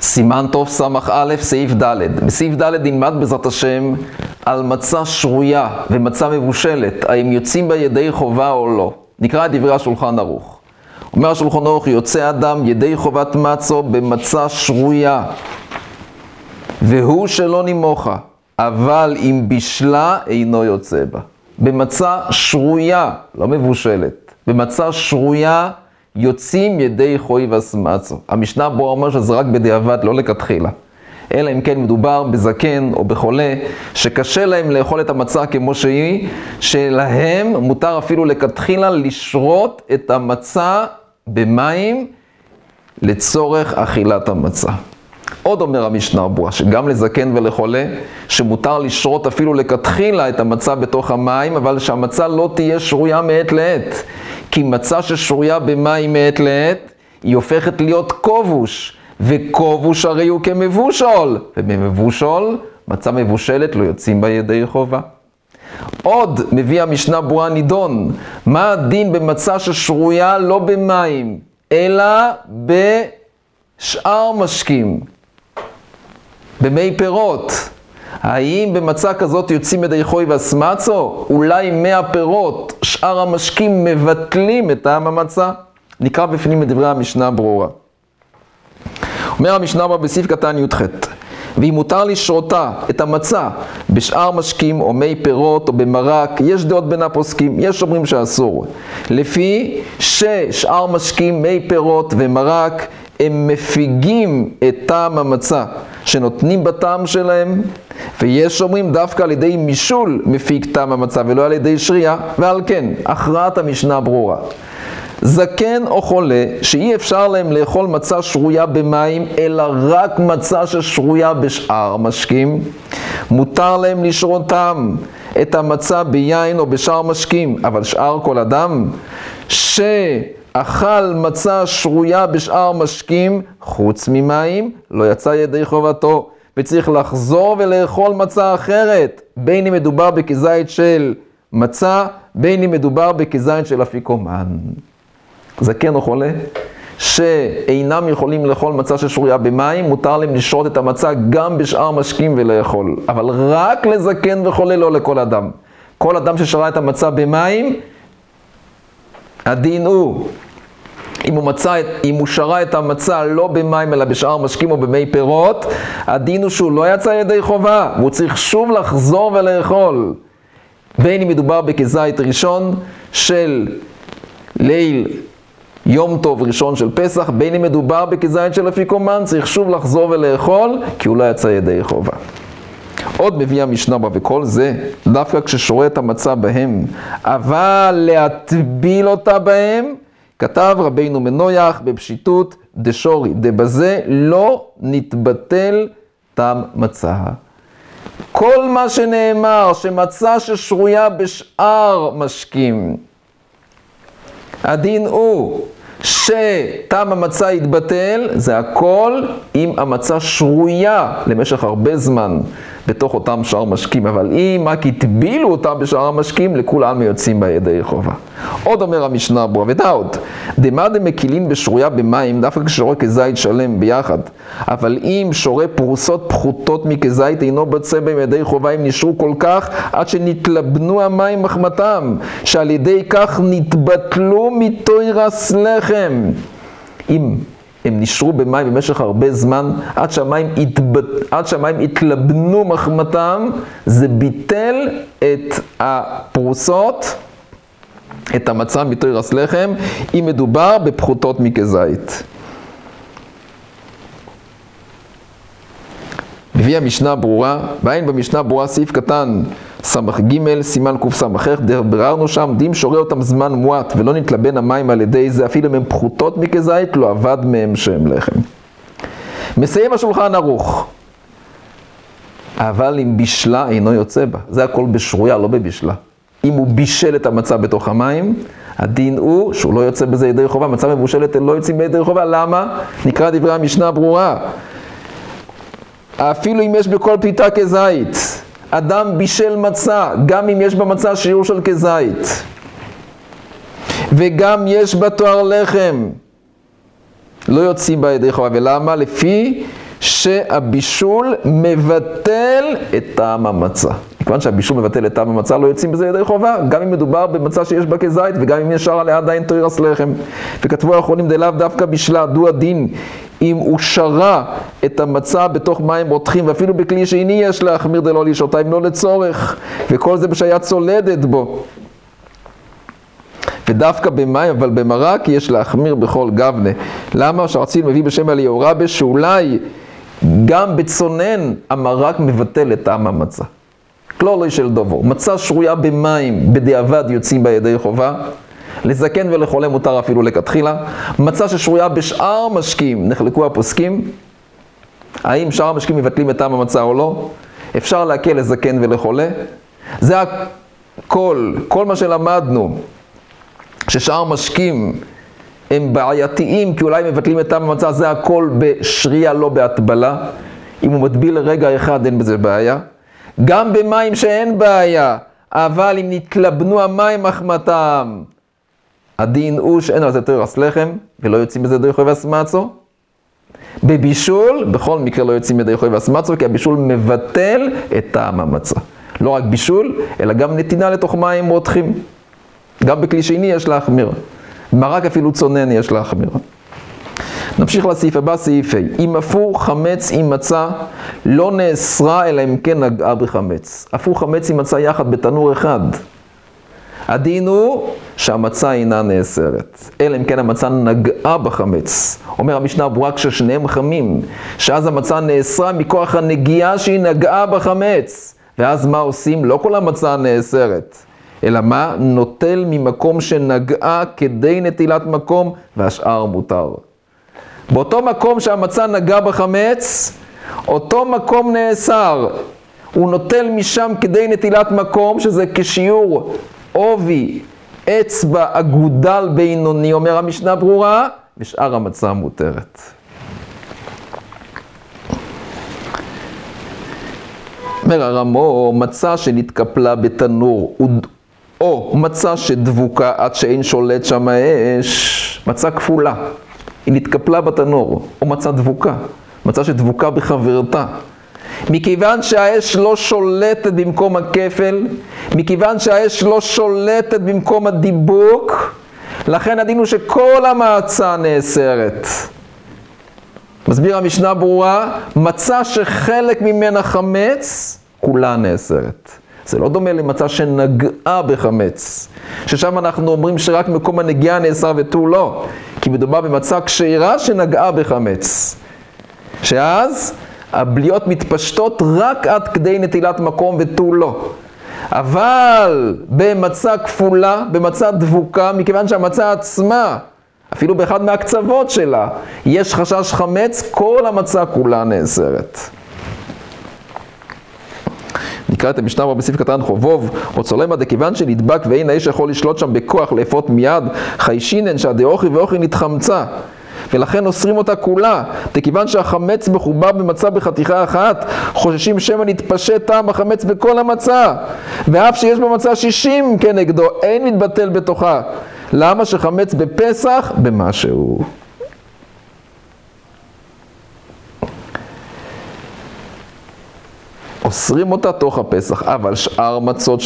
סימן טוב סמך א', סעיף ד'. בסעיף ד' נלמד בעזרת השם על מצה שרויה ומצה מבושלת, האם יוצאים בה ידי חובה או לא. נקרא את דברי השולחן ערוך. אומר השולחן ערוך, יוצא אדם ידי חובת מצו במצה שרויה, והוא שלא נימוכה, אבל אם בשלה אינו יוצא בה. במצה שרויה, לא מבושלת, במצה שרויה יוצאים ידי חויבס מצו. המשנה ברורה אומר שזה רק בדיעבד, לא לכתחילה. אלא אם כן מדובר בזקן או בחולה שקשה להם לאכול את המצה כמו שהיא, שלהם מותר אפילו לכתחילה לשרות את המצה במים לצורך אכילת המצה. עוד אומר המשנה ברורה שגם לזקן ולחולה שמותר לשרות אפילו לכתחילה את המצה בתוך המים, אבל שהמצה לא תהיה שרויה מעת לעת. כי מצה ששרויה במים מעת לעת היא הופכת להיות כובוש, וכובוש הרי הוא כמבושול, ובמבושול מצה מבושלת לא יוצאים בה ידי חובה. עוד מביא המשנה ברורה נידון, מה הדין במצה ששרויה לא במים אלא בשאר משקים, במי פירות? האם במצה כזאת יוצאים ידי חויבס מצו? אולי מהפירות, שאר המשקים מבטלים את טעם המצה? נקרא בפנים את דברי המשנה ברורה. אומר המשנה ברורה בסעיף קטן י"ח, ואם מותר לשרותה את המצה בשאר משקים או מי פירות או במרק, יש דעות בין הפוסקים, יש אומרים שאסור. לפי ששאר משקים, מי פירות ומרק, הם מפיגים את טעם המצה שנותנים בטעם שלהם, ויש אומרים דווקא על ידי מישול מפיג טעם המצה ולא על ידי שרייה, ועל כן הכרעת המשנה ברורה. זקן או חולה שאי אפשר להם לאכול מצה שרויה במים אלא רק מצה ששרויה בשאר משקים, מותר להם לשרותם את המצה ביין או בשאר משקים, אבל שאר כל אדם שאכל מצה שרויה בשאר משקים חוץ ממים לא יצא ידי חובתו, וצריך לחזור ולאכול מצה אחרת, בין אם מדובר בכזית של מצה, בין אם מדובר בכזית של אפיקומן. זקן או חולה שאינם יכולים לאכול מצה ששרויה במים, מותר להם לשרות את המצה גם בשאר משקים ולאכול, אבל רק לזקן וחולה, לא לכל אדם. כל אדם ששרה את המצה במים, הדין הוא, אם הוא שרה את המצה לא במים אלא בשאר משקים או במי פירות, הדין הוא שהוא לא יצא ידי חובה, והוא צריך שוב לחזור ולאכול. בין אם מדובר בכזית ראשון של ליל יום טוב ראשון של פסח, בין אם מדובר בכזית של אפיקומן, צריך שוב לחזור ולאכול, כי הוא לא יצא ידי חובה. עוד מביא המשנה בה, וכל זה דווקא כששורה את המצה בהם, אבל להטביל אותה בהם, כתב רבינו מנויח בפשיטות דשורי, דבזה לא נתבטל טעם מצה. כל מה שנאמר שמצה ששרויה בשאר משקים, הדין הוא שטעם המצה יתבטל, זה הכל אם המצה שרויה למשך הרבה זמן בתוך אותם שאר משקים, אבל אם רק הטבילו אותה בשאר המשקים, לכולם יוצאים בה ידי חובה. עוד אומר המשנה ברורה, ודאוד, דמה דמקילים בשרויה במים, דווקא כששורה כזית שלם ביחד, אבל אם שורה פרוסות פחותות מכזית אינו בצע בהם ידי חובה, אם נשרו כל כך עד שנתלבנו המים מחמתם, שעל ידי כך נתבטלו מתוירס לחם. אם הם נשרו במים במשך הרבה זמן, עד שהמים התלבנו מחמתם, זה ביטל את הפרוסות, את המצה מתוירס לחם, אם מדובר בפחותות מכזית. מביא המשנה ברורה, ואין במשנה ברורה סעיף קטן סמך ג' סימן קוף סמך איך, בררנו שם, דים שורה אותם זמן מועט ולא נתלבן המים על ידי זה, אפילו אם הם פחותות מכזית, לא עבד מהם שם לחם. מסיים השולחן ערוך, אבל אם בישלה אינו יוצא בה, זה הכל בשרויה, לא בבישלה. אם הוא בישל את המצה בתוך המים, הדין הוא שהוא לא יוצא בזה ידי חובה, מצה מבושלת לא יוצאים בידי חובה, למה? נקרא דברי המשנה ברורה. אפילו אם יש בכל פליטה כזית, אדם בישל מצה, גם אם יש במצה שיעור של כזית, וגם יש בה תואר לחם, לא יוצאים בה ידי חובה. ולמה? לפי שהבישול מבטל את טעם המצה. כיוון שהבישול מבטל את טעם המצה, לא יוצאים בזה ידי חובה, גם אם מדובר במצה שיש בה כזית, וגם אם ישר עליה עדיין תירס לחם. וכתבו האחרונים דלאו דווקא בשלה, דו הדין, אם הוא שרה את המצה בתוך מים רותחים, ואפילו בכלי שני יש להחמיר דלא לשעותה, אם לא לצורך, וכל זה בשהיה צולדת בו. ודווקא במים, אבל במרק יש להחמיר בכל גבנה. למה? שרציל מביא בשם אליהו רבה, שאולי גם בצונן המרק מבטל את טעם המצה. כלולוי של דובו. מצה שרויה במים, בדיעבד יוצאים בה ידי חובה. לזקן ולחולה מותר אפילו לכתחילה. מצה ששרויה בשאר משקים, נחלקו הפוסקים. האם שאר המשקים מבטלים את טעם המצה או לא? אפשר להקל לזקן ולחולה. זה כל מה שלמדנו, ששאר משקים הם בעייתיים, כי אולי מבטלים את טעם המצה, זה הכל בשרייה, לא בהטבלה. אם הוא מטביל לרגע אחד, אין בזה בעיה. גם במים שאין בעיה, אבל אם נתלבנו המים מחמתם, הדין הוא שאין על זה תירס לחם, ולא יוצאים בזה ידי חובה סמצו. בבישול, בכל מקרה לא יוצאים ידי חובה סמצו, כי הבישול מבטל את טעם המצה. לא רק בישול, אלא גם נתינה לתוך מים רותחים. גם בכלי שני יש להחמיר. מרק אפילו צונן יש להחמיר. נמשיך לסעיף הבא, סעיף ה'. אם אפו חמץ עם מצה, לא נאסרה, אלא אם כן נגעה בחמץ. אפו חמץ עם מצה יחד בתנור אחד. הדין הוא שהמצה אינה נאסרת. אלא אם כן המצה נגעה בחמץ. אומר המשנה ברורה כששניהם חמים, שאז המצה נאסרה מכוח הנגיעה שהיא נגעה בחמץ. ואז מה עושים? לא כל המצה נאסרת. אלא מה? נוטל ממקום שנגעה כדי נטילת מקום, והשאר מותר. באותו מקום שהמצה נגע בחמץ, אותו מקום נאסר. הוא נוטל משם כדי נטילת מקום, שזה כשיעור עובי אצבע אגודל בינוני, אומר המשנה ברורה, ושאר המצה מותרת. אומר הרמו, מצה שנתקפלה בתנור, או מצה שדבוקה עד שאין שולט שם האש, מצה כפולה, היא נתקפלה בתנור, או מצה דבוקה, מצה שדבוקה בחברתה. מכיוון שהאש לא שולטת במקום הכפל, מכיוון שהאש לא שולטת במקום הדיבוק, לכן הדין הוא שכל המצה נאסרת. מסביר המשנה ברורה, מצה שחלק ממנה חמץ, כולה נאסרת. זה לא דומה למצה שנגעה בחמץ, ששם אנחנו אומרים שרק מקום הנגיעה נאסר ותו לא, כי מדובר במצה כשרה שנגעה בחמץ, שאז הבליות מתפשטות רק עד כדי נטילת מקום ותו לא. אבל במצה כפולה, במצה דבוקה, מכיוון שהמצה עצמה, אפילו באחד מהקצוות שלה, יש חשש חמץ, כל המצה כולה נאסרת. נקרא את המשנה ברורה בסעיף קטן חובוב, רוצולמה דכיוון שנדבק ואין האיש יכול לשלוט שם בכוח לאפות מיד, חיישינן שהדאוכי ואוכי נתחמצה, ולכן אוסרים אותה כולה, דכיוון שהחמץ מחובר במצה בחתיכה אחת, חוששים שמא נתפשט טעם החמץ בכל המצה, ואף שיש במצה 60 כנגדו, אין מתבטל בתוכה. למה? שחמץ בפסח במשהו. אוסרים אותה תוך הפסח, אבל שאר מצות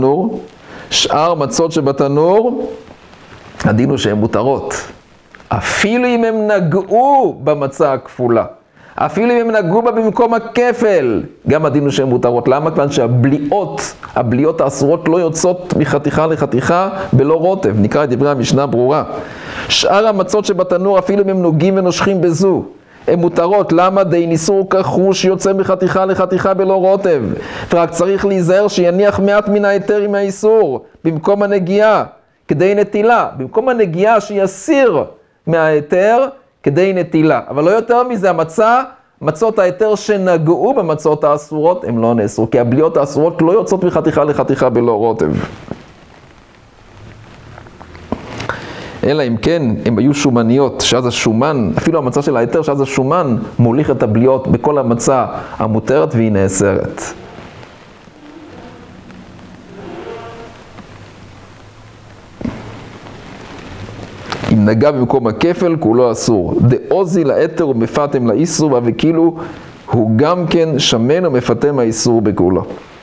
שבתנור, הדין הוא שהן מותרות. אפילו אם הם נגעו במצה הכפולה, אפילו אם הם נגעו בה במקום הכפל, גם הדין הוא שהן מותרות. למה? כיוון שהבליות האסורות לא יוצאות מחתיכה לחתיכה בלא רוטב. נקרא את דברי המשנה ברורה. שאר המצות שבתנור, אפילו אם הם נוגעים ונושכים בזו, הן מותרות. למה? די ניסור כחוש יוצא מחתיכה לחתיכה בלא רוטב. ורק צריך להיזהר שיניח מעט מן היתר עם האיסור, במקום הנגיעה, כדי נטילה. במקום הנגיעה שיסיר מהיתר, כדי נטילה. אבל לא יותר מזה, מצות היתר שנגעו במצות האסורות, הם לא נאסרו. כי הבליות האסורות לא יוצאות מחתיכה לחתיכה בלא רוטב. אלא אם כן, הם היו שומניות, שאז השומן, אפילו המצה של היתר, שאז השומן מוליך את הבליות בכל המצה המותרת והיא נאסרת. אם אם נגע במקום הכפל, כולו אסור. דאוזי לאתר ומפתם לאיסור, וכאילו הוא גם כן שמן ומפתם האיסור בכולו.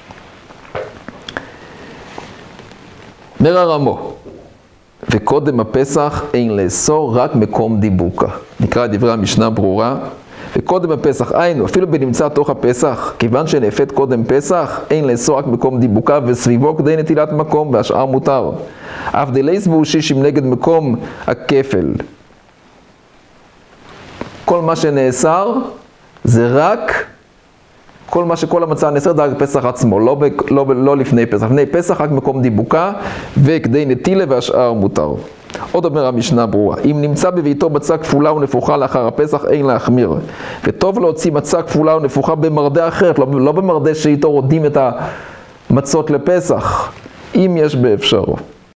מרא רמו, וקודם הפסח אין לאסור רק מקום דיבוקה. נקרא דברי המשנה ברורה. וקודם הפסח, היינו, אפילו בנמצא תוך הפסח, כיוון שנאפת קודם פסח, אין לאסור רק מקום דיבוקה וסביבו כדי נטילת מקום, והשאר מותר. אף דלייס בושישים נגד מקום הכפל. כל מה שנאסר זה רק, כל המצה נאסר זה רק פסח עצמו, לא לפני פסח. לפני פסח רק מקום דיבוקה, וכדי נטילה והשאר מותר. עוד אומר המשנה ברורה, אם נמצא בביתו מצה כפולה ונפוחה לאחר הפסח, אין להחמיר. וטוב להוציא מצה כפולה ונפוחה במרדה אחרת, לא במרדה שאיתו רודים את המצות לפסח, אם יש באפשרו.